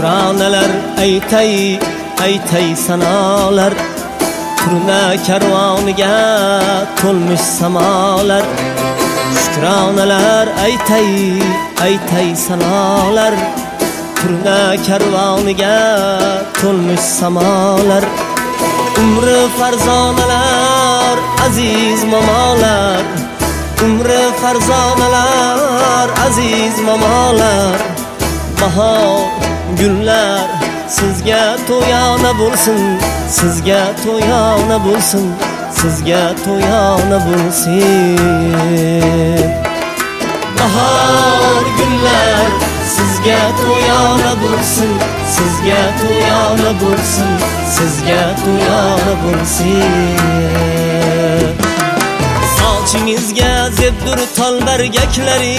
Şükronalar aytay sanolar, turna karvoniga to'lmish samolar. Şükronalar aytay sanolar, turna karvoniga to'lmish samolar. Umri farzonalar aziz momolar, umri farzonalar aziz momolar. Bahor gullar sizga to'yona bo'lsin, sizga to'yona bo'lsin, sizga to'yona bo'lsin. Bahor gullar sizga to'yona bo'lsin, sizga to'yona bo'lsin, sizga to'yona bo'lsin. Sochingizga zebdur tol bargaklari,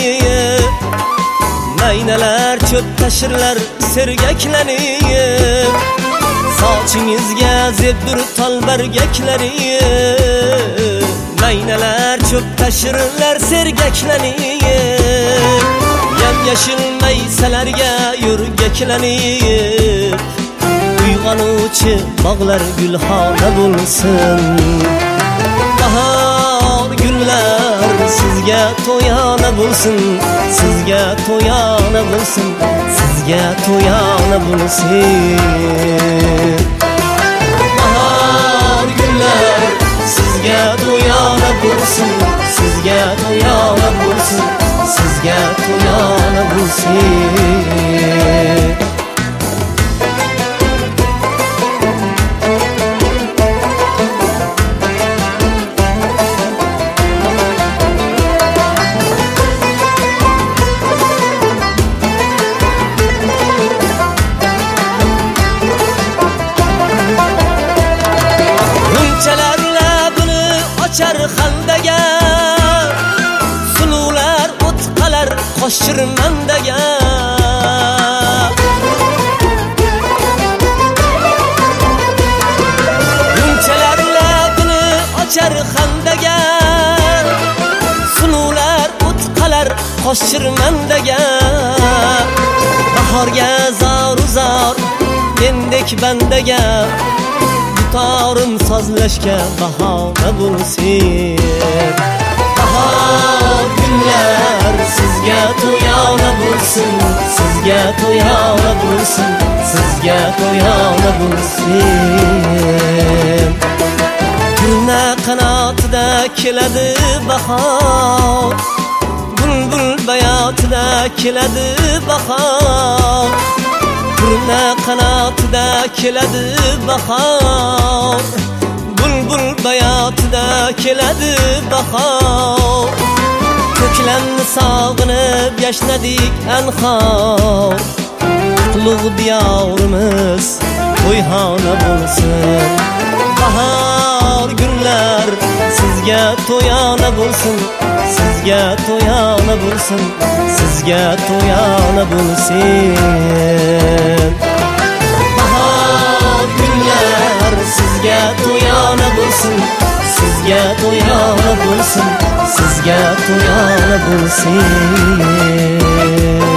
maynalar cho'p tashirlar sergaklari. Sochingizga zebdur tol bargaklari, maynalar cho'p tashirlar sergaklari. Yam-yashil maysalarga yurgaklanib, uyg'onuvchi bog'lar gulxona bo'lsin. Bahor gullar sizga to'yona bo'lsin, sizga to'yona bo'lsin, sizga to'yona bo'lsin. Bahor gullar sizga to'yona bo'lsin, sizga to'yona bo'lsin, sizga to'yona bo'lsin. Bunchalar labini ochar xandaga, suluvlar o'tqalar qo'shirmandaga. Bunchalar labini ochar xandaga, suluvlar o'tqalar qo'shirmandaga. Bahorga zor mendek bandaga, dutorim sozlashga bahona bo'lsin. Bahor gullar sizga to'yona bo'lsin, sizga to'yona bo'lsin, sizga to'yona bo'lsin. Turna qanotida keladi bahor, bulbul bayotida keladi bahor. Turna qanotida keladi bahor, bulbul bayotida keladi bahor. Ko'klamni sog'inib yashnadik anhor, qutlug' diyorimiz to'yxona bo'lsin. Bahor gullar sizga to'yona bo'lsin, sizga to'yona bo'lsin, sizga to'yona bo'lsin. Bahor gullar sizga to'yona bo'lsin, sizga to'yona bo'lsin, sizga to'yona bo'lsin.